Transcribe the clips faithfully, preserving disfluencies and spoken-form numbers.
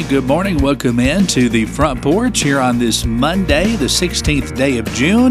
good morning. Welcome in to the front porch here on this Monday, the sixteenth day of June.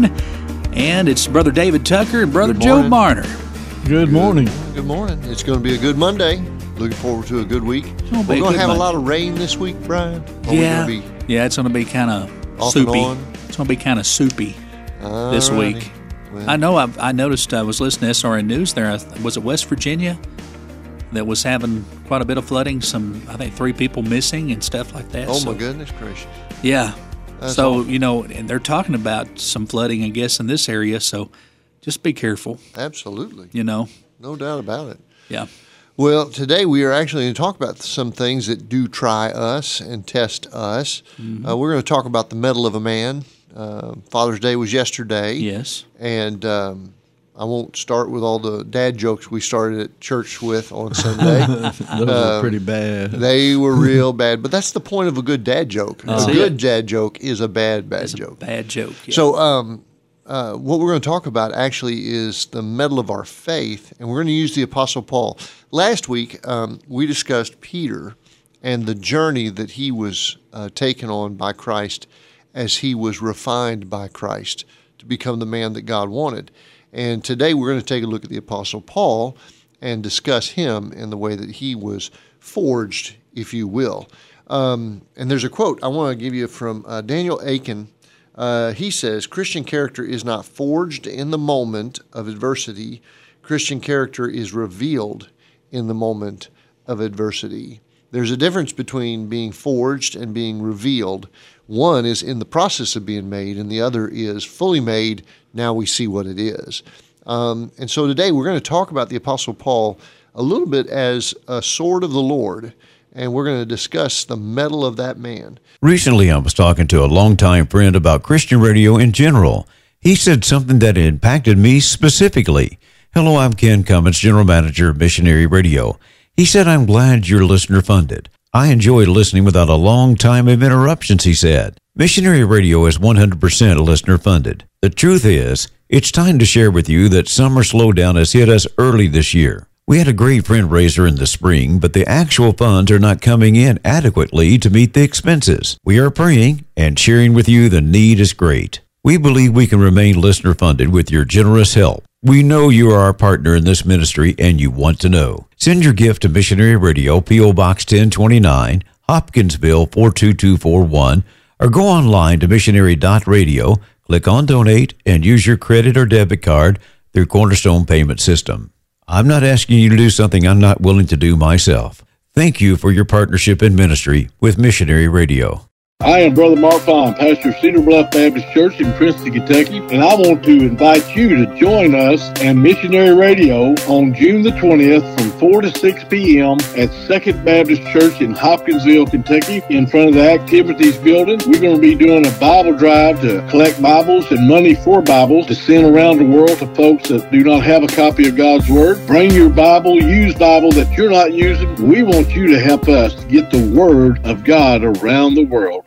And it's Brother David Tucker and Brother Joe Marner. Good morning. Good morning. It's going to be a good Monday. Looking forward to a good week. We're going to have Monday. a lot of rain this week, Brian. Or yeah. Be yeah, it's going to be kind of soupy. It's going to be kind of soupy All this righty. week. Well, I know I, I noticed I was listening to S R N News there. Was it West Virginia that was having quite a bit of flooding? Some, I think, three people missing and stuff like that. Oh, so, my goodness gracious. Yeah. That's so, awful. you know, and they're talking about some flooding, I guess, in this area. So just be careful. Absolutely. You know. No doubt about it. Yeah. Well, today we are actually going to talk about some things that do try us and test us. Mm-hmm. Uh, we're going to talk about the mettle of a man. Uh, Father's Day was yesterday. Yes. And um, I won't start with all the dad jokes we started at church with on Sunday. Those uh, were pretty bad. They were real bad. But that's the point of a good dad joke. That's a it. good dad joke is a bad, bad it's joke. A bad joke. Yeah. So, um, Uh, what we're going to talk about actually is the mettle of our faith, and we're going to use the Apostle Paul. Last week, um, we discussed Peter and the journey that he was uh, taken on by Christ as he was refined by Christ to become the man that God wanted. And today we're going to take a look at the Apostle Paul and discuss him and the way that he was forged, if you will. Um, and there's a quote I want to give you from uh, Daniel Aiken. Uh, he says, Christian character is not forged in the moment of adversity. Christian character is revealed in the moment of adversity. There's a difference between being forged and being revealed. One is in the process of being made, and the other is fully made. Now we see what it is. Um, and so today we're going to talk about the Apostle Paul a little bit as a sword of the Lord, and we're going to discuss the mettle of that man. Recently, I was talking to a longtime friend about Christian radio in general. He said something that impacted me specifically. Hello, I'm Ken Cummins, General Manager of Missionary Radio. He said, I'm glad you're listener-funded. I enjoy listening without a long time of interruptions, he said. Missionary Radio is one hundred percent listener-funded. The truth is, it's time to share with you that summer slowdown has hit us early this year. We had a great fundraiser in the spring, but the actual funds are not coming in adequately to meet the expenses. We are praying and sharing with you the need is great. We believe we can remain listener-funded with your generous help. We know you are our partner in this ministry and you want to know. Send your gift to Missionary Radio, P O. Box ten twenty-nine, Hopkinsville four two two four one, or go online to missionary dot radio, click on Donate, and use your credit or debit card through Cornerstone Payment System. I'm not asking you to do something I'm not willing to do myself. Thank you for your partnership in ministry with Missionary Radio. I am Brother Mark Fine, pastor of Cedar Bluff Baptist Church in Princeton, Kentucky, and I want to invite you to join us and Missionary Radio on June the twentieth from four to six p.m. at Second Baptist Church in Hopkinsville, Kentucky, in front of the Activities Building. We're going to be doing a Bible drive to collect Bibles and money for Bibles to send around the world to folks that do not have a copy of God's Word. Bring your Bible, use Bible that you're not using. We want you to help us to get the Word of God around the world.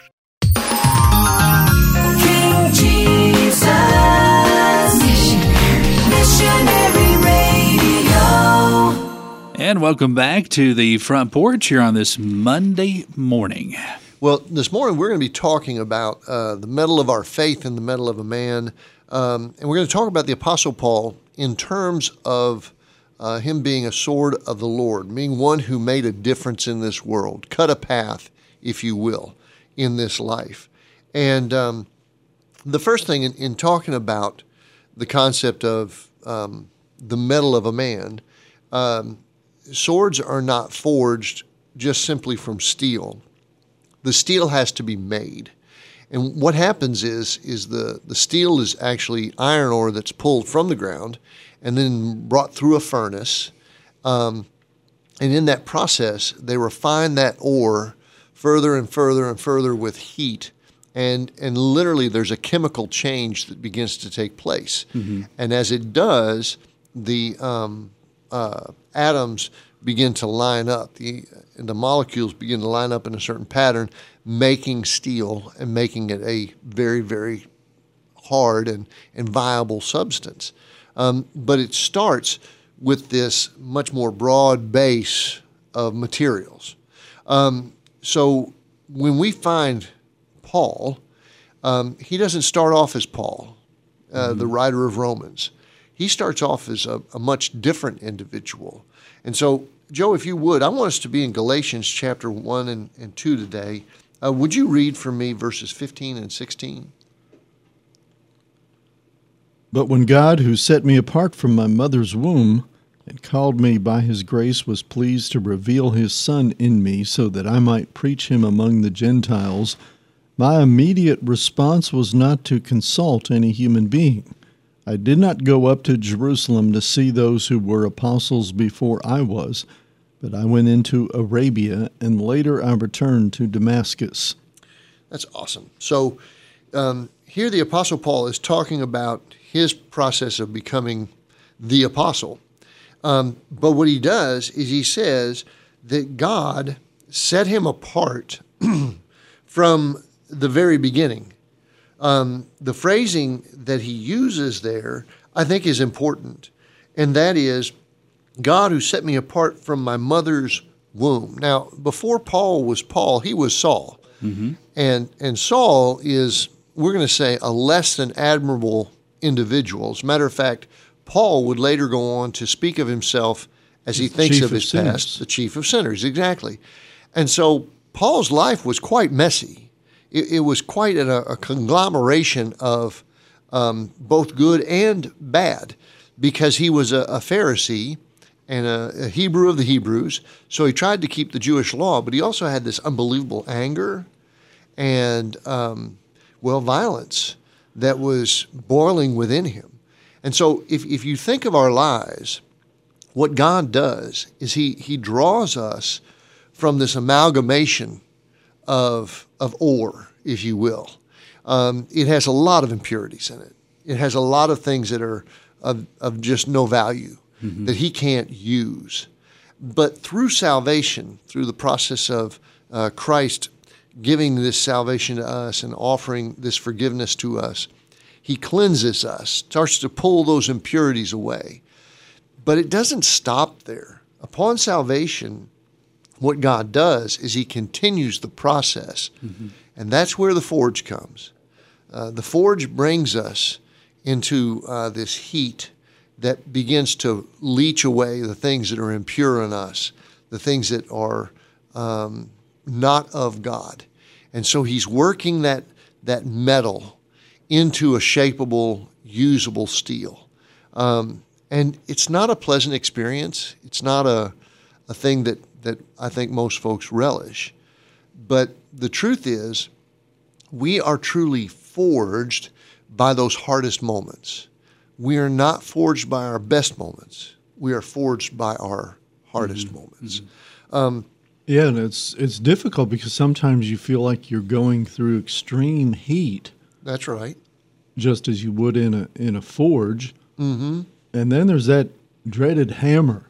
King Jesus, Missionary Radio. And welcome back to the front porch here on this Monday morning. Well, this morning we're going to be talking about uh, the mettle of our faith and the mettle of a man. Um, and we're going to talk about the Apostle Paul in terms of uh, him being a sword of the Lord, being one who made a difference in this world, cut a path, if you will, in this life. And um, the first thing in, in talking about the concept of um, the mettle of a man, um, swords are not forged just simply from steel. The steel has to be made. And what happens is is the, the steel is actually iron ore that's pulled from the ground and then brought through a furnace. Um, and in that process, they refine that ore further and further and further with heat. And and literally there's a chemical change that begins to take place. Mm-hmm. And as it does, the um, uh, atoms begin to line up. The, the molecules begin to line up in a certain pattern, making steel and making it a very, very hard and, and viable substance. Um, but it starts with this much more broad base of materials. Um, so when we find Paul, um, he doesn't start off as Paul, uh, mm-hmm. the writer of Romans. He starts off as a, a much different individual. And so, Joe, if you would, I want us to be in Galatians chapter one and, and two today. Uh, would you read for me verses fifteen and sixteen? But when God, who set me apart from my mother's womb and called me by his grace, was pleased to reveal his Son in me so that I might preach him among the Gentiles, my immediate response was not to consult any human being. I did not go up to Jerusalem to see those who were apostles before I was, but I went into Arabia, and later I returned to Damascus. That's awesome. So um, here the Apostle Paul is talking about his process of becoming the apostle. Um, but what he does is he says that God set him apart from the very beginning. Um, the phrasing that he uses there, I think, is important, and that is, God who set me apart from my mother's womb. Now, before Paul was Paul, he was Saul. Mm-hmm. And and Saul is, we're going to say, a less than admirable individual. As a matter of fact, Paul would later go on to speak of himself as he thinks chief of his of sinners. past, the chief of sinners, exactly. And so Paul's life was quite messy. It, it was quite a, a conglomeration of um, both good and bad, because he was a, a Pharisee and a, a Hebrew of the Hebrews, so he tried to keep the Jewish law, but he also had this unbelievable anger and, um, well, violence that was boiling within him. And so if, if you think of our lives, what God does is he, he draws us from this amalgamation of, of ore, if you will. Um, it has a lot of impurities in it. It has a lot of things that are of, of just no value, mm-hmm. that he can't use. But through salvation, through the process of uh, Christ giving this salvation to us and offering this forgiveness to us, he cleanses us, starts to pull those impurities away. But it doesn't stop there. Upon salvation, what God does is he continues the process. Mm-hmm. And that's where the forge comes. Uh, the forge brings us into uh, this heat that begins to leach away the things that are impure in us, the things that are um, not of God. And so he's working that that metal into a shapeable, usable steel. Um, and it's not a pleasant experience. It's not a, a thing that, that I think most folks relish. But the truth is, we are truly forged by those hardest moments. We are not forged by our best moments. We are forged by our hardest mm-hmm. moments. Mm-hmm. Um, yeah, and it's it's difficult because sometimes you feel like you're going through extreme heat. That's right. Just as you would in a in a forge. Mm-hmm. And then there's that dreaded hammer.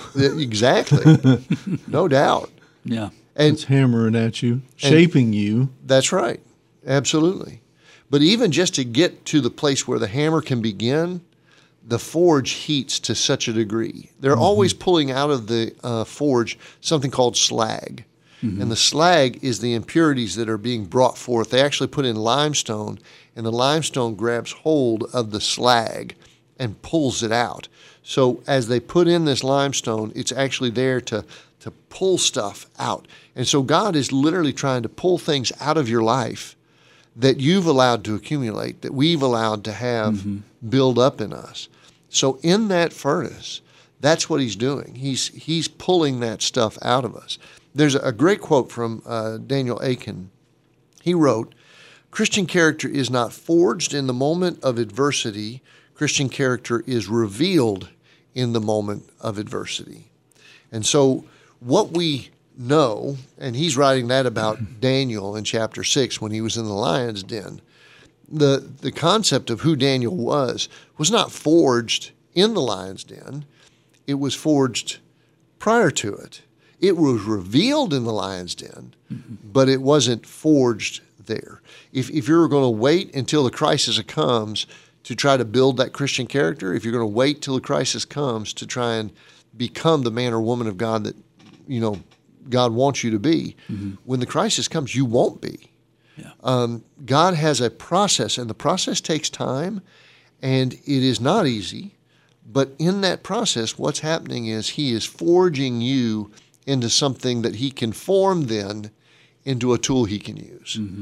Exactly. No doubt. Yeah. And it's hammering at you, shaping you. That's right. Absolutely. But even just to get to the place where the hammer can begin, the forge heats to such a degree. They're mm-hmm. always pulling out of the uh, forge something called slag. Mm-hmm. And the slag is the impurities that are being brought forth. They actually put in limestone, and the limestone grabs hold of the slag and pulls it out. So as they put in this limestone, it's actually there to, to pull stuff out. And so God is literally trying to pull things out of your life that you've allowed to accumulate, that we've allowed to have mm-hmm. build up in us. So in that furnace, that's what he's doing. He's he's pulling that stuff out of us. There's a great quote from uh, Daniel Aiken. He wrote, "Christian character is not forged in the moment of adversity. Christian character is revealed in the moment of adversity." And so what we know, and he's writing that about Daniel in chapter six when he was in the lion's den, the, the concept of who Daniel was was not forged in the lion's den. It was forged prior to it. It was revealed in the lion's den, mm-hmm. but it wasn't forged there. If, if you're going to wait until the crisis comes to try to build that Christian character, if you're going to wait till the crisis comes to try and become the man or woman of God that, you know, God wants you to be. Mm-hmm. When the crisis comes, you won't be. Yeah. Um, God has a process, and the process takes time, and it is not easy. But in that process, what's happening is He is forging you into something that He can form then into a tool He can use. Mm-hmm.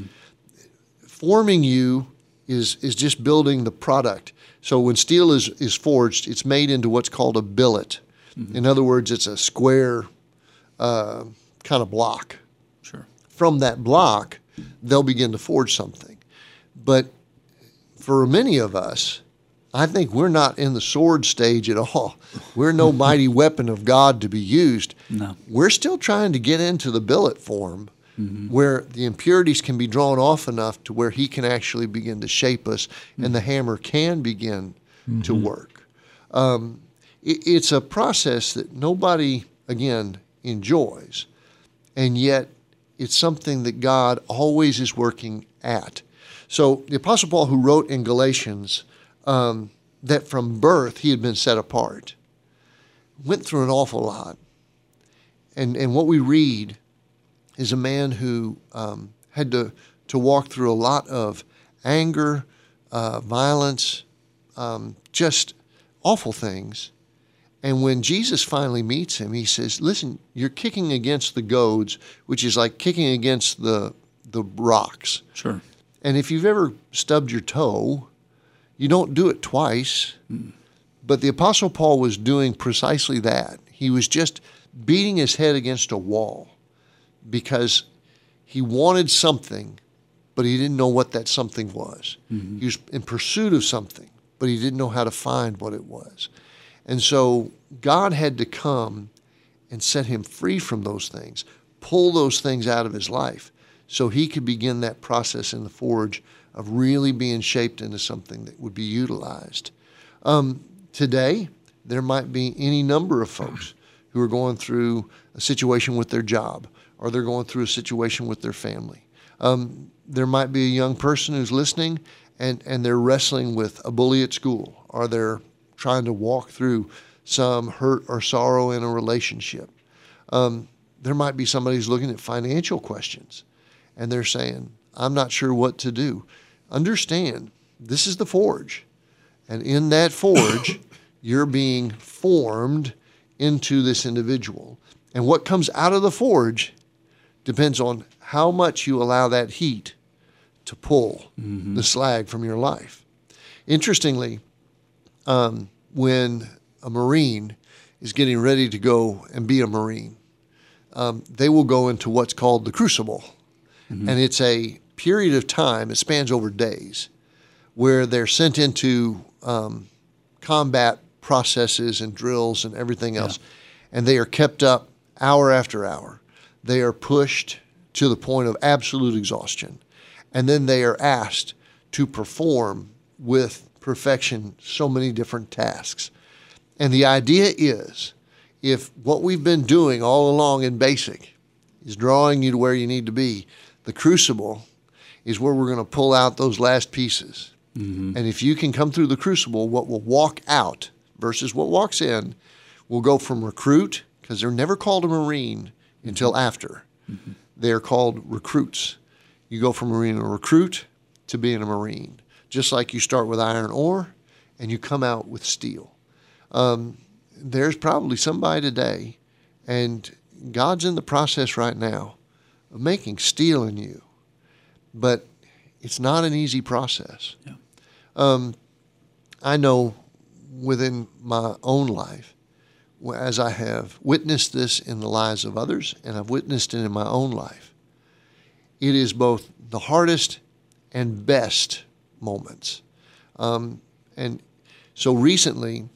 Forming you is is just building the product. So when steel is, is forged, it's made into what's called a billet. Mm-hmm. In other words, it's a square uh, kind of block. Sure. From that block, they'll begin to forge something. But for many of us, I think we're not in the sword stage at all. We're no mighty weapon of God to be used. No. We're still trying to get into the billet form, mm-hmm. where the impurities can be drawn off enough to where He can actually begin to shape us, mm-hmm. and the hammer can begin mm-hmm. to work. Um, it, it's a process that nobody, again, enjoys, and yet it's something that God always is working at. So the Apostle Paul, who wrote in Galatians um, that from birth he had been set apart, went through an awful lot. And and what we read is a man who um, had to, to walk through a lot of anger, uh, violence, um, just awful things. And when Jesus finally meets him, he says, listen, you're kicking against the goads, which is like kicking against the the rocks. Sure. And if you've ever stubbed your toe, you don't do it twice. Mm. But the Apostle Paul was doing precisely that. He was just beating his head against a wall because he wanted something, but he didn't know what that something was. Mm-hmm. He was in pursuit of something, but he didn't know how to find what it was. And so God had to come and set him free from those things, pull those things out of his life so he could begin that process in the forge of really being shaped into something that would be utilized. Um, today, there might be any number of folks who are going through a situation with their job, or they're going through a situation with their family. Um, there might be a young person who's listening and, and they're wrestling with a bully at school, or they're trying to walk through some hurt or sorrow in a relationship. Um, there might be somebody who's looking at financial questions and they're saying, I'm not sure what to do. Understand, this is the forge. And in that forge, you're being formed into this individual. And what comes out of the forge depends on how much you allow that heat to pull mm-hmm. the slag from your life. Interestingly, um, when a Marine is getting ready to go and be a Marine, um, they will go into what's called the crucible. Mm-hmm. And it's a period of time, it spans over days, where they're sent into um, combat processes and drills and everything else. Yeah. And they are kept up hour after hour. They are pushed to the point of absolute exhaustion. And then they are asked to perform with perfection so many different tasks. And the idea is, if what we've been doing all along in basic is drawing you to where you need to be, the crucible is where we're going to pull out those last pieces. Mm-hmm. And if you can come through the crucible, what will walk out versus what walks in will go from recruit, because they're never called a Marine mm-hmm. until after. Mm-hmm. They're called recruits. You go from Marine a recruit to being a Marine, just like you start with iron ore and you come out with steel. Um, there's probably somebody today, and God's in the process right now of making steel in you, but it's not an easy process. Yeah. Um, I know within my own life, as I have witnessed this in the lives of others, and I've witnessed it in my own life, it is both the hardest and best moments. Um, and so recently,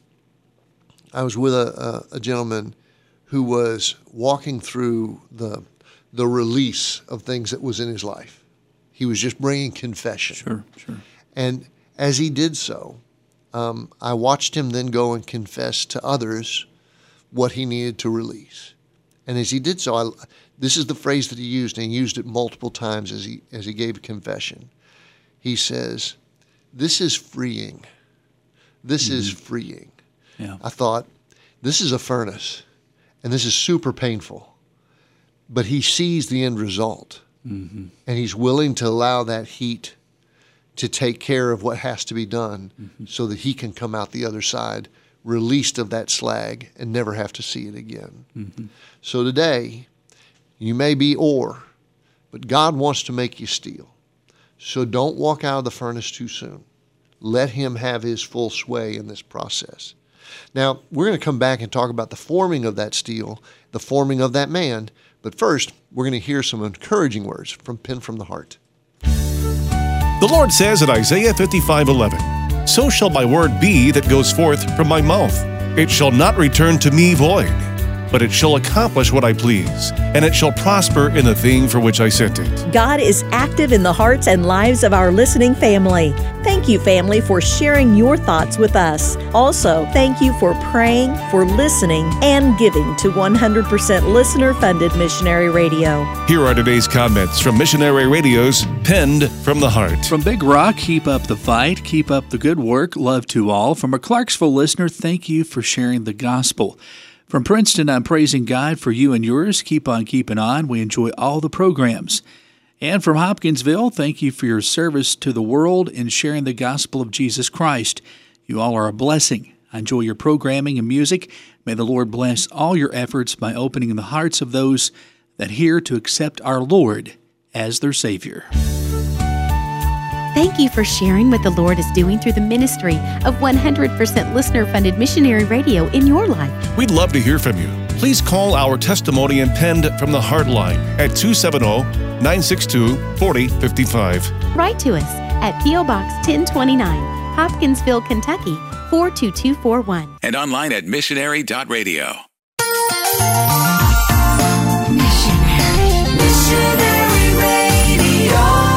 I was with a, a, a gentleman who was walking through the the release of things that was in his life. He was just bringing confession. Sure, sure. And as he did so, um, I watched him then go and confess to others what he needed to release. And as he did so, I, this is the phrase that he used, and he used it multiple times as he as he gave a confession. He says, "This is freeing. This mm-hmm. is freeing." Yeah. I thought, this is a furnace, and this is super painful. but he sees the end result, mm-hmm. and he's willing to allow that heat to take care of what has to be done, mm-hmm. so that he can come out the other side released of that slag and never have to see it again. Mm-hmm. So today, you may be ore, but God wants to make you steel. So don't walk out of the furnace too soon. Let him have his full sway in this process. Now, we're going to come back and talk about the forming of that steel, the forming of that man. But first, we're going to hear some encouraging words from Pen from the Heart. The Lord says in Isaiah fifty-five eleven, "So shall my word be that goes forth from my mouth. It shall not return to me void, but it shall accomplish what I please, and it shall prosper in the thing for which I sent it." God is active in the hearts and lives of our listening family. Thank you, family, for sharing your thoughts with us. Also, thank you for praying, for listening, and giving to one hundred percent listener-funded Missionary Radio. Here are today's comments from Missionary Radio's Penned from the Heart. From Big Rock, keep up the fight, keep up the good work, love to all. From a Clarksville listener, thank you for sharing the gospel. From Princeton, I'm praising God for you and yours. Keep on keeping on. We enjoy all the programs. And from Hopkinsville, thank you for your service to the world in sharing the gospel of Jesus Christ. You all are a blessing. I enjoy your programming and music. May the Lord bless all your efforts by opening the hearts of those that hear to accept our Lord as their Savior. Thank you for sharing what the Lord is doing through the ministry of one hundred percent listener-funded Missionary Radio in your life. We'd love to hear from you. Please call our testimony and Penned from the Heart line at two seven zero, nine six two, four zero five five. Write to us at P O Box ten twenty-nine, Hopkinsville, Kentucky four two two four one. And online at missionary dot radio. Missionary, Missionary Radio.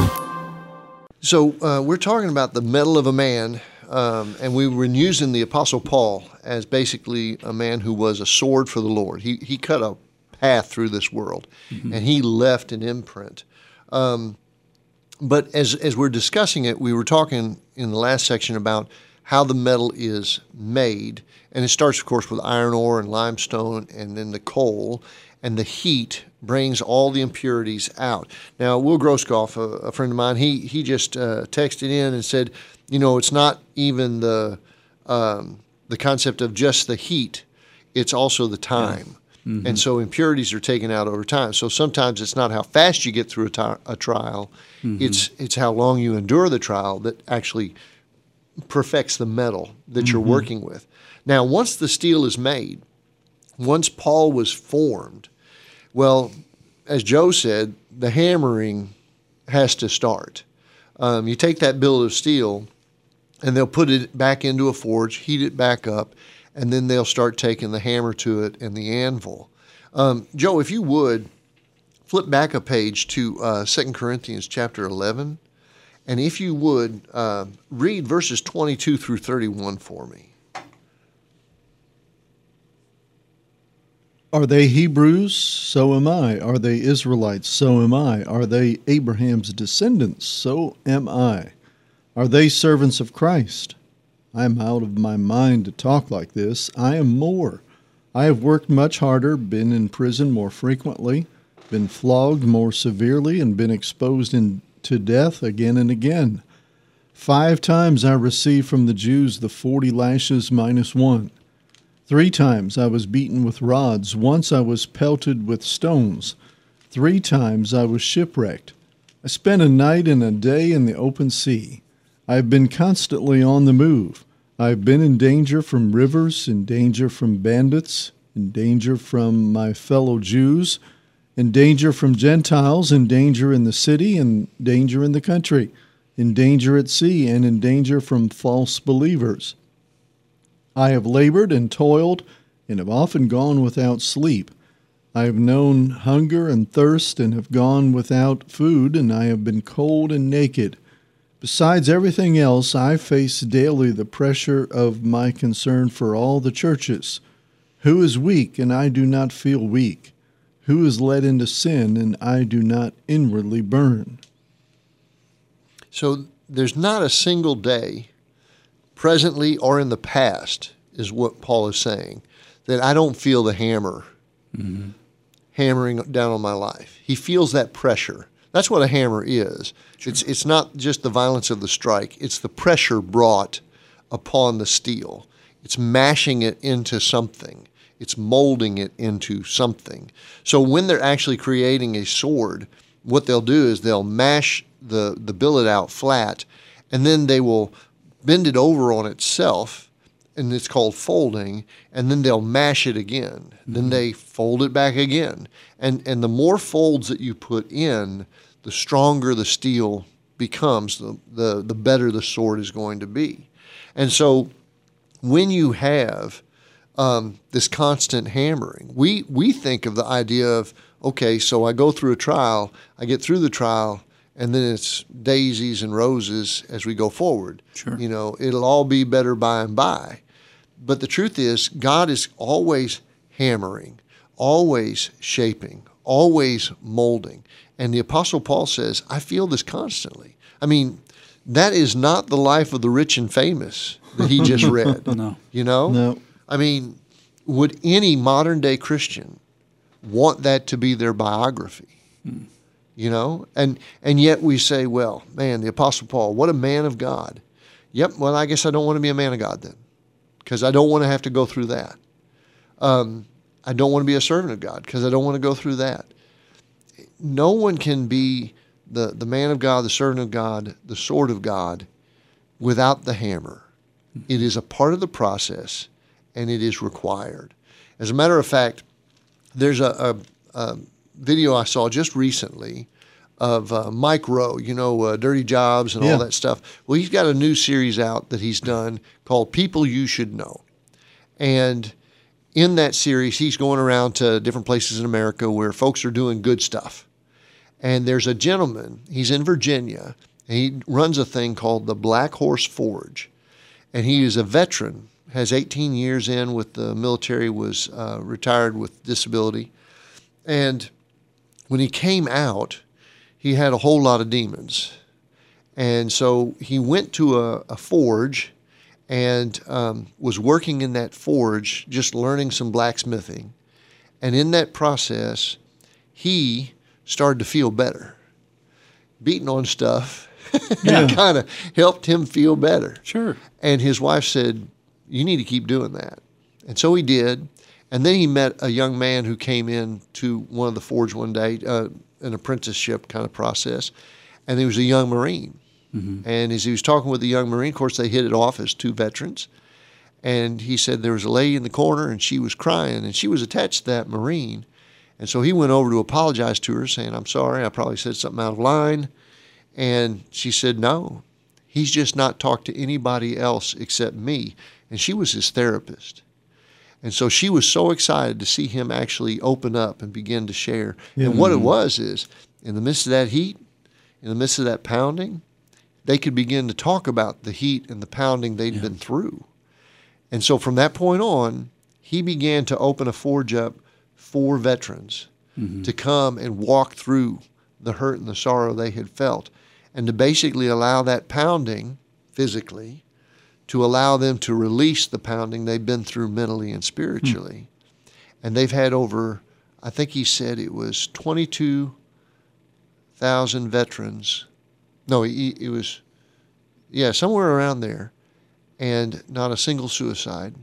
So uh, we're talking about the mettle of a man, um, and we were using the Apostle Paul as basically a man who was a sword for the Lord. He he cut a path through this world, mm-hmm. and he left an imprint. Um, but as as we're discussing it, we were talking in the last section about how the metal is made, and it starts, of course, with iron ore and limestone, and then the coal, and the heat brings all the impurities out. Now, Will Groskoff, a, a friend of mine, he he just uh, texted in and said, you know, it's not even the um, the concept of just the heat; it's also the time. Yeah. Mm-hmm. And so impurities are taken out over time. So sometimes it's not how fast you get through a, ti- a trial; mm-hmm. it's it's how long you endure the trial that actually perfects the metal that mm-hmm. you're working with. Now, once the steel is made, once Paul was formed, well, as Joe said, the hammering has to start. Um, you take that billet of steel, and they'll put it back into a forge, heat it back up, and then they'll start taking the hammer to it and the anvil. Um, Joe, if you would, flip back a page to uh, Second Corinthians chapter eleven, and if you would, uh, read verses twenty-two through thirty-one for me. Are they Hebrews? So am I. Are they Israelites? So am I. Are they Abraham's descendants? So am I. Are they servants of Christ? I am out of my mind to talk like this. I am more. I have worked much harder, been in prison more frequently, been flogged more severely, and been exposed in, to death again and again. Five times I received from the Jews the forty lashes minus one. Three times I was beaten with rods. Once I was pelted with stones. Three times I was shipwrecked. I spent a night and a day in the open sea. I have been constantly on the move. I have been in danger from rivers, in danger from bandits, in danger from my fellow Jews, in danger from Gentiles, in danger in the city, in danger in the country, in danger at sea, and in danger from false believers. I have labored and toiled, and have often gone without sleep. I have known hunger and thirst, and have gone without food, and I have been cold and naked. Besides everything else, I face daily the pressure of my concern for all the churches. Who is weak, and I do not feel weak? Who is led into sin, and I do not inwardly burn? So there's not a single day, presently or in the past, is what Paul is saying, that I don't feel the hammer mm-hmm. hammering down on my life. He feels that pressure. That's what a hammer is. Sure. It's it's not just the violence of the strike. It's the pressure brought upon the steel. It's mashing it into something. It's molding it into something. So when they're actually creating a sword, what they'll do is they'll mash the, the billet out flat, and then they will bend it over on itself, and it's called folding, and then they'll mash it again. Mm-hmm. Then they fold it back again. And and the more folds that you put in, the stronger the steel becomes, the, the, the better the sword is going to be. And so when you have um, this constant hammering, we, we think of the idea of, okay, so I go through a trial, I get through the trial, and then it's daisies and roses as we go forward. Sure. You know, it'll all be better by and by. But the truth is, God is always hammering, always shaping, always molding. And the Apostle Paul says, I feel this constantly. I mean, that is not the life of the rich and famous that he just read. No. You know? No. I mean, would any modern day Christian want that to be their biography? Hmm. You know? And and yet we say, well, man, the Apostle Paul, what a man of God. Yep, well, I guess I don't want to be a man of God then, because I don't want to have to go through that. Um, I don't want to be a servant of God because I don't want to go through that. No one can be the, the man of God, the servant of God, the sword of God without the hammer. It is a part of the process, and it is required. As a matter of fact, there's a, a, a video I saw just recently of uh, Mike Rowe, you know, uh, Dirty Jobs and yeah. all that stuff. Well, he's got a new series out that he's done called People You Should Know. And in that series, he's going around to different places in America where folks are doing good stuff. And there's a gentleman, he's in Virginia, and he runs a thing called the Black Horse Forge. And he is a veteran, has eighteen years in with the military, was uh, retired with disability. And when he came out, he had a whole lot of demons. And so he went to a, a forge and um, was working in that forge, just learning some blacksmithing. And in that process, he started to feel better. Beating on stuff yeah. kind of helped him feel better. Sure. And his wife said, you need to keep doing that. And so he did. And then he met a young man who came in to one of the forge one day, uh, an apprenticeship kind of process, and he was a young Marine. Mm-hmm. And as he was talking with the young Marine, of course, they hit it off as two veterans. And he said there was a lady in the corner, and she was crying, and she was attached to that Marine. And so he went over to apologize to her, saying, I'm sorry, I probably said something out of line. And she said, no, he's just not talked to anybody else except me. And she was his therapist. And so she was so excited to see him actually open up and begin to share. Yeah. And what it was is, in the midst of that heat, in the midst of that pounding, they could begin to talk about the heat and the pounding they'd yeah. been through. And so from that point on, he began to open a forge up for veterans mm-hmm. to come and walk through the hurt and the sorrow they had felt, and to basically allow that pounding physically to allow them to release the pounding they've been through mentally and spiritually. Mm. And they've had over, I think he said it was twenty-two thousand veterans. No, it, it was, yeah, somewhere around there. And not a single suicide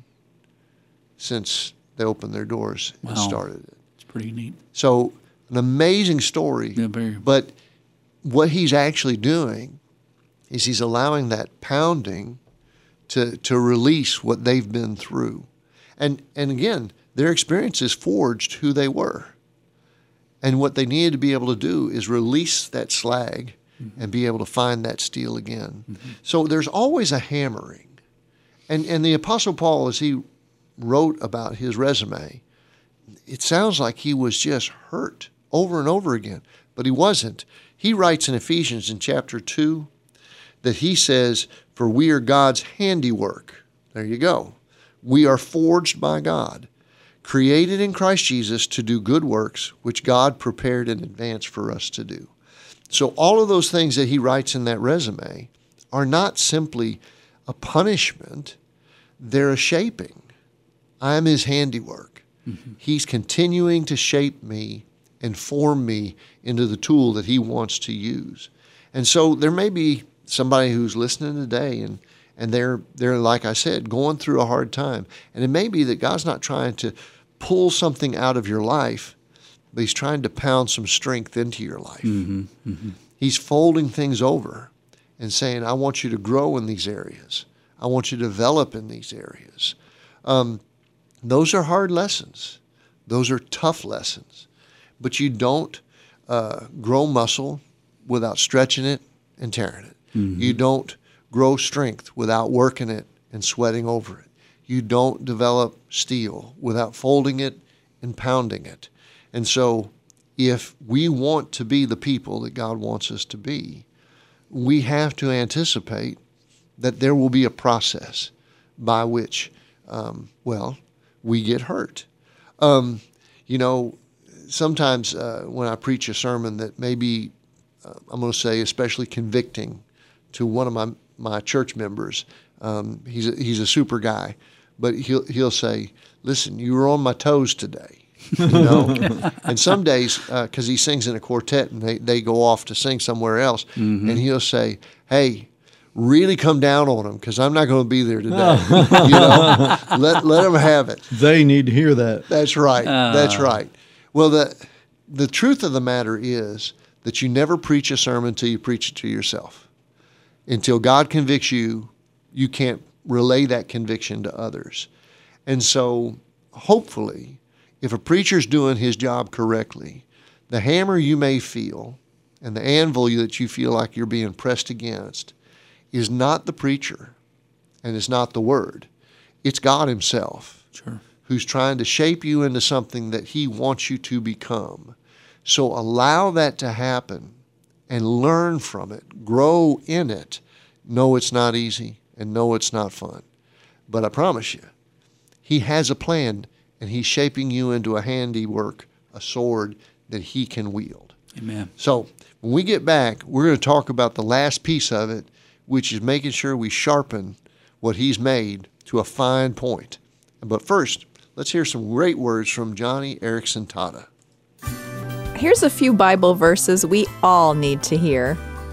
since they opened their doors wow. and started it. It's pretty neat. So an amazing story. Yeah, very. But what he's actually doing is he's allowing that pounding to to release what they've been through. And and again, their experiences forged who they were. And what they needed to be able to do is release that slag mm-hmm. and be able to find that steel again. Mm-hmm. So there's always a hammering. And and the Apostle Paul, as he wrote about his resume, it sounds like he was just hurt over and over again, but he wasn't. He writes in Ephesians in chapter two that he says, for we are God's handiwork. There you go. We are forged by God, created in Christ Jesus to do good works, which God prepared in advance for us to do. So all of those things that he writes in that resume are not simply a punishment, they're a shaping. I am his handiwork. Mm-hmm. He's continuing to shape me and form me into the tool that he wants to use. And so there may be somebody who's listening today and, and they're, they're, like I said, going through a hard time. And it may be that God's not trying to pull something out of your life, but he's trying to pound some strength into your life. Mm-hmm. Mm-hmm. He's folding things over and saying, I want you to grow in these areas. I want you to develop in these areas. Um, those are hard lessons. Those are tough lessons. But you don't uh, grow muscle without stretching it and tearing it. Mm-hmm. You don't grow strength without working it and sweating over it. You don't develop steel without folding it and pounding it. And so if we want to be the people that God wants us to be, we have to anticipate that there will be a process by which, um, well, we get hurt. Um, you know, sometimes uh, when I preach a sermon that may be, uh, I'm going to say, especially convicting to one of my, my church members, um, he's a, he's a super guy, but he'll he'll say, listen, you were on my toes today. You know, and some days, because uh, he sings in a quartet and they, they go off to sing somewhere else, mm-hmm. and he'll say, hey, really come down on them because I'm not going to be there today. You know, let let them have it. They need to hear that. That's right. Uh. That's right. Well, the the truth of the matter is that you never preach a sermon until you preach it to yourself. Until God convicts you, you can't relay that conviction to others. And so, hopefully, if a preacher's doing his job correctly, the hammer you may feel and the anvil that you feel like you're being pressed against is not the preacher and it's not the word. It's God himself, sure, who's trying to shape you into something that he wants you to become. So allow that to happen and learn from it, grow in it. No, it's not easy, and no, it's not fun. But I promise you, he has a plan, and he's shaping you into a handiwork, a sword that he can wield. Amen. So when we get back, we're going to talk about the last piece of it, which is making sure we sharpen what he's made to a fine point. But first, let's hear some great words from Johnny Erickson Tata. Here's a few Bible verses we all need to hear.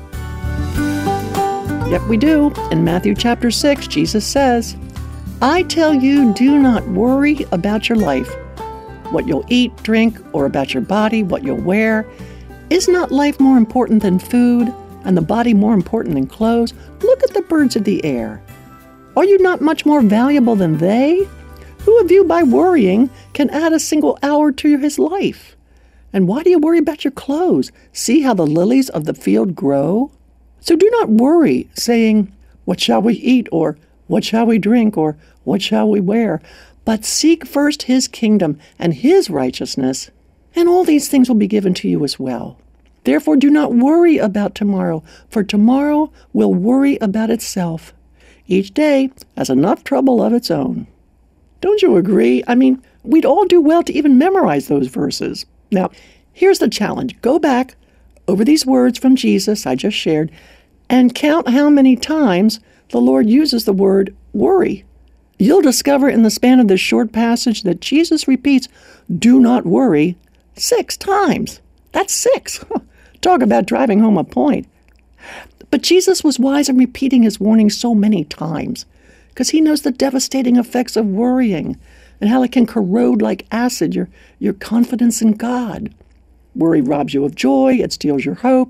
Yep, we do. In Matthew chapter six, Jesus says, I tell you, do not worry about your life, what you'll eat, drink, or about your body, what you'll wear. Is not life more important than food, and the body more important than clothes? Look at the birds of the air. Are you not much more valuable than they? Who of you, by worrying, can add a single hour to his life? And why do you worry about your clothes? See how the lilies of the field grow? So do not worry, saying, what shall we eat, or what shall we drink, or what shall we wear? But seek first his kingdom and his righteousness, and all these things will be given to you as well. Therefore do not worry about tomorrow, for tomorrow will worry about itself. Each day has enough trouble of its own. Don't you agree? I mean, we'd all do well to even memorize those verses. Now, here's the challenge. Go back over these words from Jesus I just shared and count how many times the Lord uses the word worry. You'll discover in the span of this short passage that Jesus repeats, do not worry, six times. That's six. Talk about driving home a point. But Jesus was wise in repeating his warning so many times because he knows the devastating effects of worrying and how it can corrode like acid your, your confidence in God. Worry robs you of joy. It steals your hope.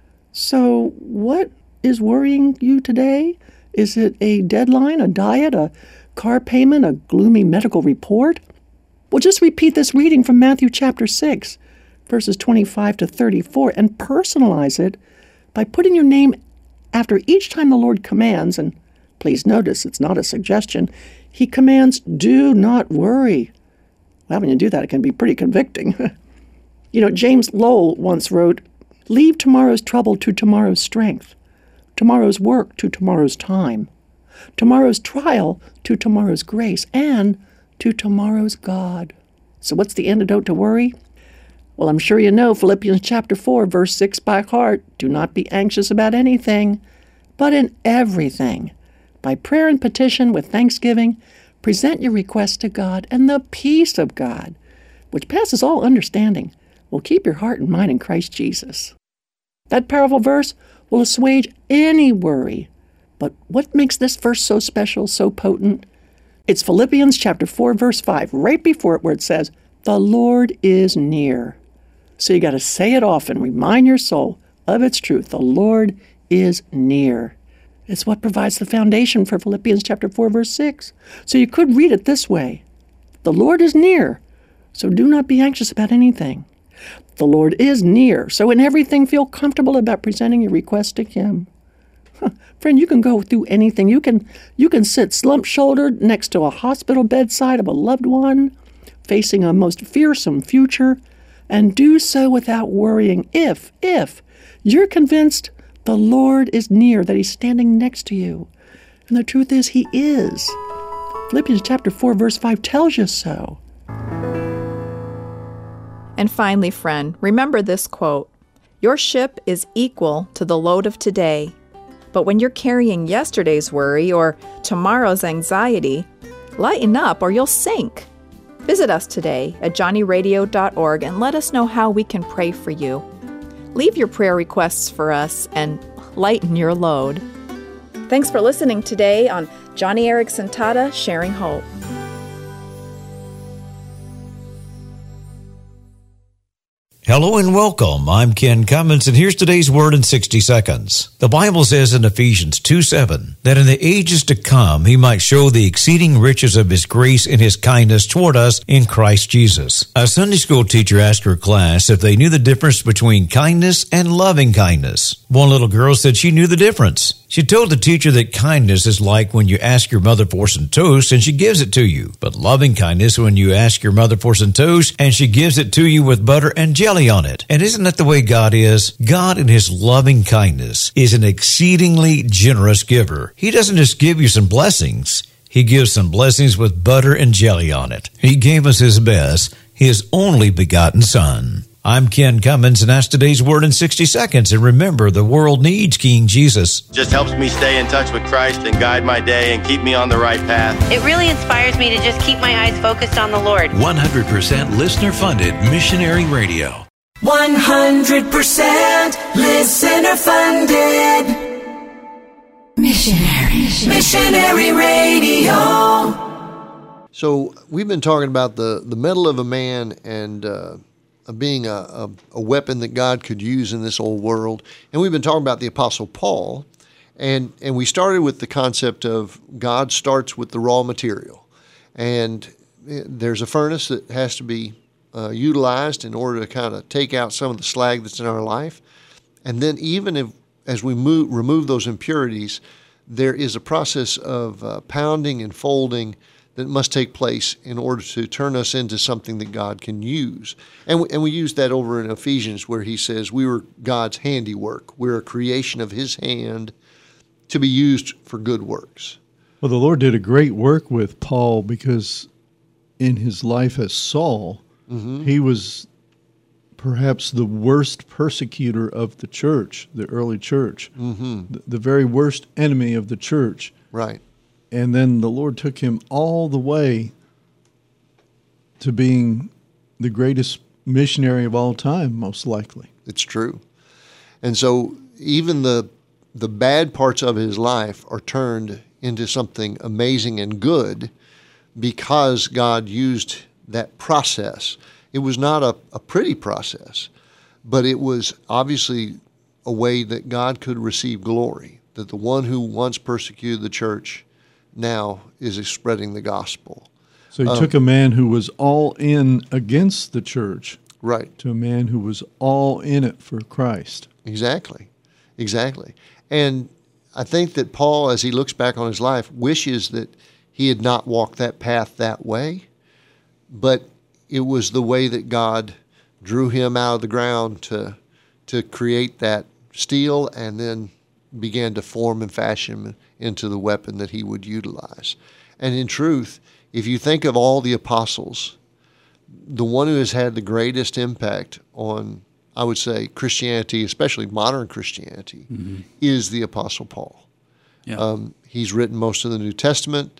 So what is worrying you today? Is it a deadline, a diet, a car payment, a gloomy medical report? Well, just repeat this reading from Matthew chapter six, verses twenty-five to thirty-four, and personalize it by putting your name after each time the Lord commands, and please notice it's not a suggestion, he commands, do not worry. Well, when you do that, it can be pretty convicting. You know, James Lowell once wrote, leave tomorrow's trouble to tomorrow's strength, tomorrow's work to tomorrow's time, tomorrow's trial to tomorrow's grace, and to tomorrow's God. So what's the antidote to worry? Well, I'm sure you know Philippians chapter four, verse six by heart. Do not be anxious about anything, but in everything, by prayer and petition with thanksgiving, Present your request to God, and the peace of God, which passes all understanding, will keep your heart and mind in Christ Jesus. That powerful verse will assuage any worry. But what makes this verse so special, so potent? It's Philippians chapter four, verse five, right before it, where it says, "The Lord is near." So you got to say it often. Remind your soul of its truth. The Lord is near. It's what provides the foundation for Philippians chapter four, verse six. So you could read it this way. The Lord is near, so do not be anxious about anything. The Lord is near, so in everything feel comfortable about presenting your request to Him. Huh. Friend, you can go through anything. You can you can sit slump-shouldered next to a hospital bedside of a loved one, facing a most fearsome future, and do so without worrying if, if you're convinced the Lord is near, that He's standing next to you. And the truth is, He is. Philippians chapter four, verse five tells you so. And finally, friend, remember this quote: "Your ship is equal to the load of today. But when you're carrying yesterday's worry or tomorrow's anxiety, lighten up or you'll sink." Visit us today at johnny radio dot org and let us know how we can pray for you. Leave your prayer requests for us and lighten your load. Thanks for listening today on Johnny Erickson Tata Sharing Hope. Hello and welcome. I'm Ken Cummins, and here's today's word in sixty seconds. The Bible says in Ephesians two seven that in the ages to come He might show the exceeding riches of His grace and His kindness toward us in Christ Jesus. A Sunday school teacher asked her class if they knew the difference between kindness and loving kindness. One little girl said she knew the difference. She told the teacher that kindness is like when you ask your mother for some toast and she gives it to you. But loving kindness when you ask your mother for some toast and she gives it to you with butter and jelly on it. And isn't that the way God is? God in His loving kindness is an exceedingly generous giver. He doesn't just give you some blessings. He gives some blessings with butter and jelly on it. He gave us His best, His only begotten Son. I'm Ken Cummins, and that's today's Word in sixty seconds. And remember, the world needs King Jesus. Just helps me stay in touch with Christ and guide my day and keep me on the right path. It really inspires me to just keep my eyes focused on the Lord. one hundred percent listener-funded missionary radio. one hundred percent listener-funded missionary. Missionary radio. So we've been talking about the, the mettle of a man and uh, being a, a, a weapon that God could use in this old world. And we've been talking about the Apostle Paul. And, and we started with the concept of God starts with the raw material. And there's a furnace that has to be uh, utilized in order to kind of take out some of the slag that's in our life. And then even if, as we move, remove those impurities, there is a process of uh, pounding and folding that must take place in order to turn us into something that God can use. And we, and we use that over in Ephesians, where he says we were God's handiwork. We're a creation of His hand to be used for good works. Well, the Lord did a great work with Paul, because in his life as Saul, mm-hmm. he was perhaps the worst persecutor of the church, the early church, mm-hmm. the, the very worst enemy of the church. Right. And then the Lord took him all the way to being the greatest missionary of all time, most likely. It's true. And so even the the bad parts of his life are turned into something amazing and good because God used that process. It was not a, a pretty process, but it was obviously a way that God could receive glory, that the one who once persecuted the church now is spreading the gospel. So he um, took a man who was all in against the church, right, to a man who was all in it for Christ. Exactly, exactly. And I think that Paul, as he looks back on his life, wishes that he had not walked that path that way, but it was the way that God drew him out of the ground to to create that steel, and then began to form and fashion him into the weapon that he would utilize. And in truth, if you think of all the apostles, the one who has had the greatest impact on, I would say, Christianity, especially modern Christianity, mm-hmm. is the Apostle Paul. Yeah. Um, he's written most of the New Testament.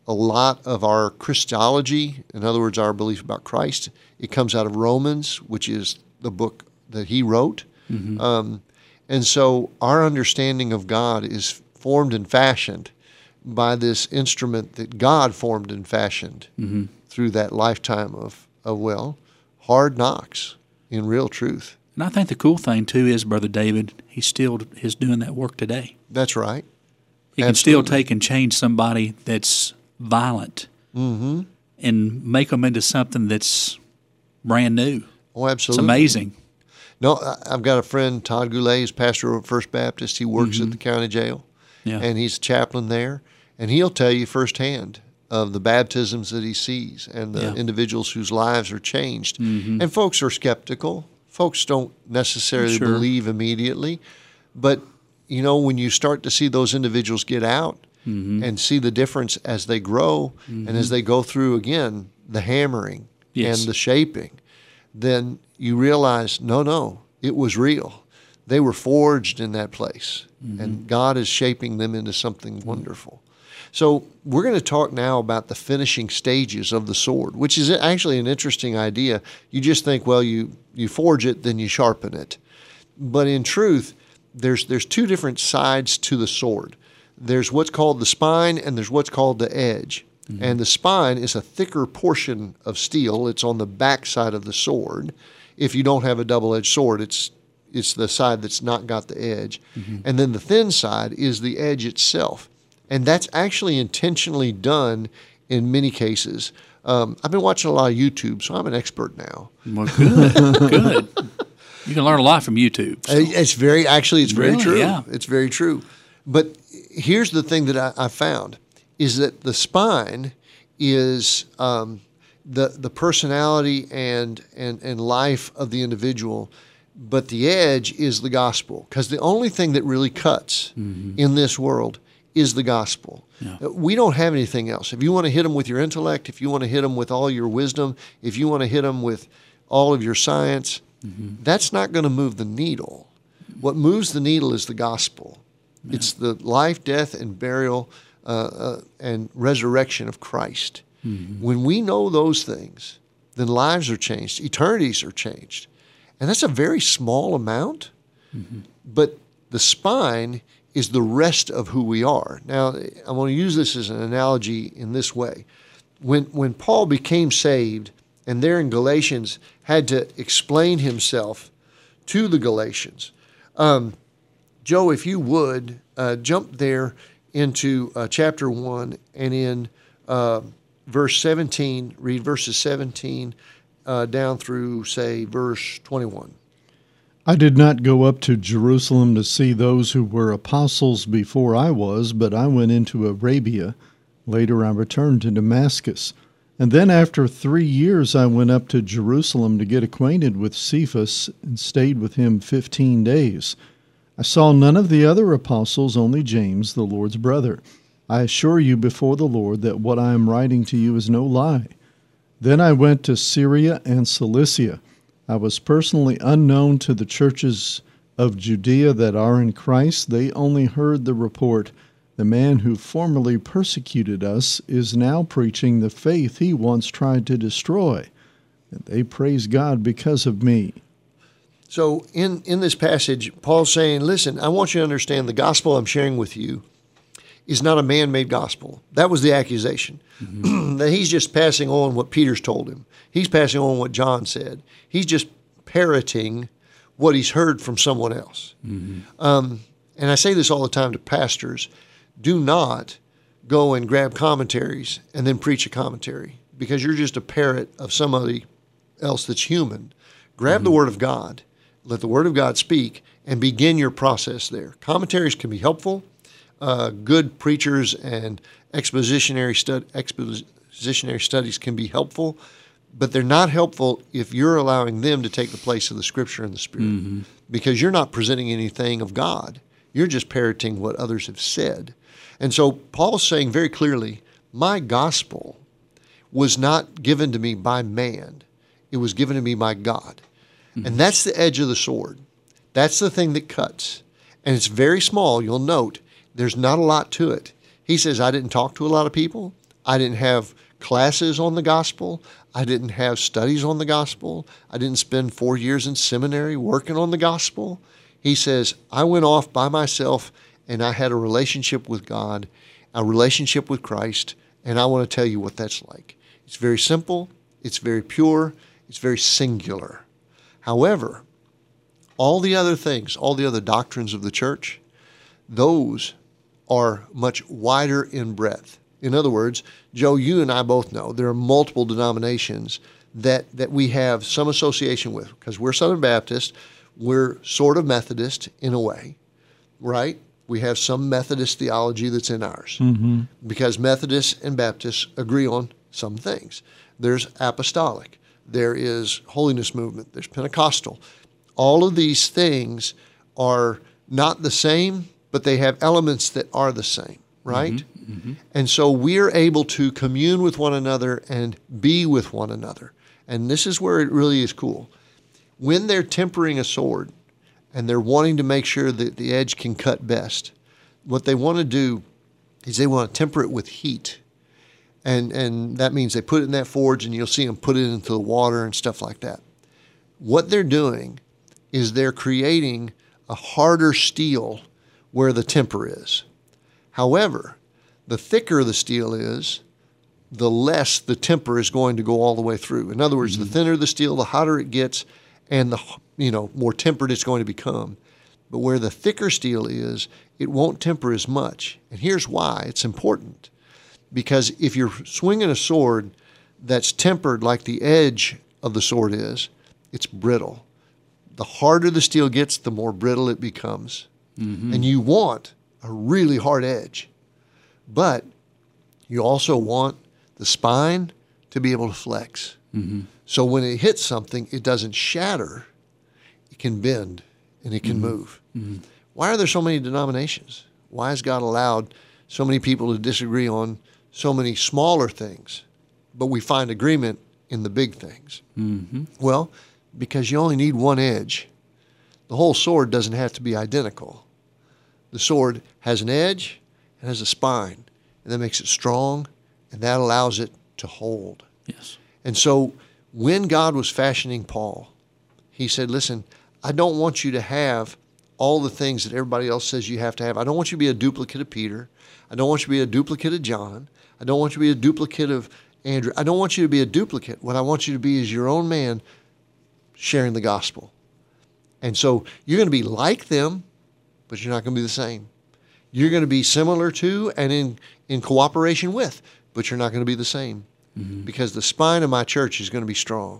a lot of our Christology, in other words, our belief about Christ, it comes out of Romans, which is the book that he wrote. Mm-hmm. Um, and so our understanding of God is formed and fashioned by this instrument that God formed and fashioned mm-hmm. through that lifetime of, of, well, hard knocks in real truth. And I think the cool thing, too, is, Brother David, he still is doing that work today. That's right. He Absolutely. Can still take and change somebody that's violent mm-hmm. and make them into something that's brand new. Oh, absolutely. It's amazing. No, I've got a friend, Todd Goulet, he's pastor of First Baptist. He works mm-hmm. at the county jail, yeah. and he's a chaplain there. And he'll tell you firsthand of the baptisms that he sees and the yeah. individuals whose lives are changed. Mm-hmm. And folks are skeptical. Folks don't necessarily sure. believe immediately. But, you know, when you start to see those individuals get out mm-hmm. and see the difference as they grow mm-hmm. and as they go through, again, the hammering yes. and the shaping, then you realize, no, no, it was real. They were forged in that place, mm-hmm. and God is shaping them into something wonderful. So we're going to talk now about the finishing stages of the sword, which is actually an interesting idea. You just think, well, you, you forge it, then you sharpen it. But in truth, there's there's two different sides to the sword. There's what's called the spine, and there's what's called the edge. Mm-hmm. And the spine is a thicker portion of steel. It's on the back side of the sword. If you don't have a double-edged sword, it's it's the side that's not got the edge. Mm-hmm. And then the thin side is the edge itself. And that's actually intentionally done in many cases. Um, I've been watching a lot of YouTube, so I'm an expert now. Well, good, good. You can learn a lot from YouTube. So. It's very, actually, it's very really? true. Yeah. It's very true. But here's the thing that I, I found, is that the spine is um, the the personality and, and, and life of the individual, but the edge is the gospel. Because the only thing that really cuts mm-hmm. in this world is the gospel. Yeah. We don't have anything else. If you want to hit them with your intellect, if you want to hit them with all your wisdom, if you want to hit them with all of your science, mm-hmm. that's not going to move the needle. What moves the needle is the gospel. Yeah. It's the life, death, and burial uh, uh, and resurrection of Christ. Mm-hmm. When we know those things, then lives are changed, eternities are changed. And that's a very small amount, mm-hmm. but the spine is the rest of who we are. Now, I want to use this as an analogy in this way. When when Paul became saved, and there in Galatians had to explain himself to the Galatians. Um, Joe, if you would, uh, jump there into uh, chapter one, and in uh, verse seventeen, read verses seventeen uh, down through, say, verse twenty-one. I did not go up to Jerusalem to see those who were apostles before I was, but I went into Arabia. Later I returned to Damascus. And then after three years I went up to Jerusalem to get acquainted with Cephas and stayed with him fifteen days. I saw none of the other apostles, only James, the Lord's brother. I assure you before the Lord that what I am writing to you is no lie. Then I went to Syria and Cilicia. I was personally unknown to the churches of Judea that are in Christ. They only heard the report. The man who formerly persecuted us is now preaching the faith he once tried to destroy. And they praise God because of me. So in, in this passage, Paul's saying, listen, I want you to understand the gospel I'm sharing with you is not a man-made gospel. That was the accusation. Mm-hmm. That he's just passing on what Peter's told him. He's passing on what John said. He's just parroting what he's heard from someone else. Mm-hmm. Um, and I say this all the time to pastors. Do not go and grab commentaries and then preach a commentary, because you're just a parrot of somebody else that's human. Grab mm-hmm. the Word of God. Let the Word of God speak and begin your process there. Commentaries can be helpful. Uh, good preachers and expositionary, stud- expositionary studies can be helpful, but they're not helpful if you're allowing them to take the place of the Scripture and the Spirit, mm-hmm. because you're not presenting anything of God. You're just parroting what others have said. And so Paul's saying very clearly, my gospel was not given to me by man. It was given to me by God. Mm-hmm. And that's the edge of the sword. That's the thing that cuts. And it's very small. You'll note there's not a lot to it. He says, I didn't talk to a lot of people. I didn't have classes on the gospel. I didn't have studies on the gospel. I didn't spend four years in seminary working on the gospel. He says, I went off by myself and I had a relationship with God, a relationship with Christ, and I want to tell you what that's like. It's very simple. It's very pure. It's very singular. However, all the other things, all the other doctrines of the church, those are much wider in breadth. In other words, Joe, you and I both know there are multiple denominations that, that we have some association with, because we're Southern Baptist, we're sort of Methodist in a way, right? We have some Methodist theology that's in ours, mm-hmm. because Methodists and Baptists agree on some things. There's apostolic, there is holiness movement, there's Pentecostal. All of these things are not the same, but they have elements that are the same, right? Mm-hmm. Mm-hmm. And so we're able to commune with one another and be with one another. And this is where it really is cool. When they're tempering a sword and they're wanting to make sure that the edge can cut best, what they want to do is they want to temper it with heat. And and that means they put it in that forge, and you'll see them put it into the water and stuff like that. What they're doing is they're creating a harder steel where the temper is. However, the thicker the steel is, the less the temper is going to go all the way through. In other words, mm-hmm. the thinner the steel, the hotter it gets, and the you know more tempered it's going to become. But where the thicker steel is, it won't temper as much. And here's why it's important. Because if you're swinging a sword that's tempered like the edge of the sword is, it's brittle. The harder the steel gets, the more brittle it becomes. Mm-hmm. And you want a really hard edge. But you also want the spine to be able to flex. Mm-hmm. So when it hits something, it doesn't shatter. It can bend and it can mm-hmm. move. Mm-hmm. Why are there so many denominations? Why has God allowed so many people to disagree on so many smaller things, but we find agreement in the big things? Mm-hmm. Well, because you only need one edge. The whole sword doesn't have to be identical. The sword has an edge and has a spine, and that makes it strong, and that allows it to hold. Yes. And so when God was fashioning Paul, he said, listen, I don't want you to have all the things that everybody else says you have to have. I don't want you to be a duplicate of Peter. I don't want you to be a duplicate of John. I don't want you to be a duplicate of Andrew. I don't want you to be a duplicate. What I want you to be is your own man sharing the gospel. And so you're going to be like them, but you're not going to be the same. You're going to be similar to and in, in cooperation with, but you're not going to be the same. Mm-hmm. Because the spine of my church is going to be strong,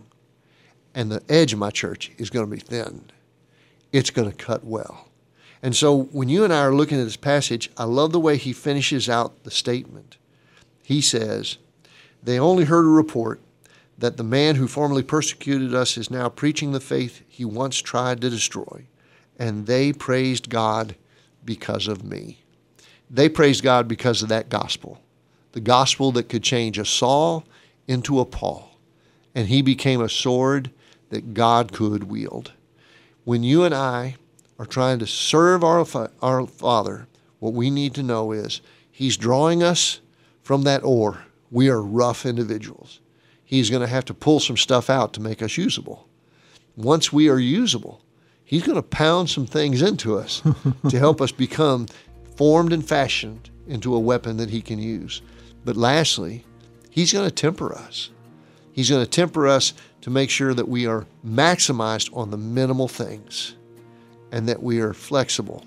and the edge of my church is going to be thin. It's going to cut well. And so when you and I are looking at this passage, I love the way he finishes out the statement. He says, they only heard a report that the man who formerly persecuted us is now preaching the faith he once tried to destroy, and they praised God because of me. They praised God because of that gospel, the gospel that could change a Saul into a Paul, and he became a sword that God could wield. When you and I are trying to serve our, our Father, what we need to know is he's drawing us from that ore. We are rough individuals. He's going to have to pull some stuff out to make us usable. Once we are usable, he's going to pound some things into us to help us become formed and fashioned into a weapon that he can use. But lastly, he's going to temper us. He's going to temper us to make sure that we are maximized on the minimal things and that we are flexible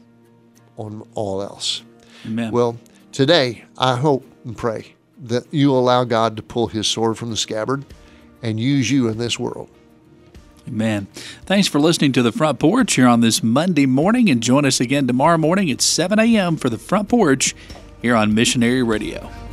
on all else. Amen. Well, today, I hope and pray that you allow God to pull his sword from the scabbard and use you in this world. Amen. Thanks for listening to The Front Porch here on this Monday morning, and join us again tomorrow morning at seven a.m. for The Front Porch here on Missionary Radio.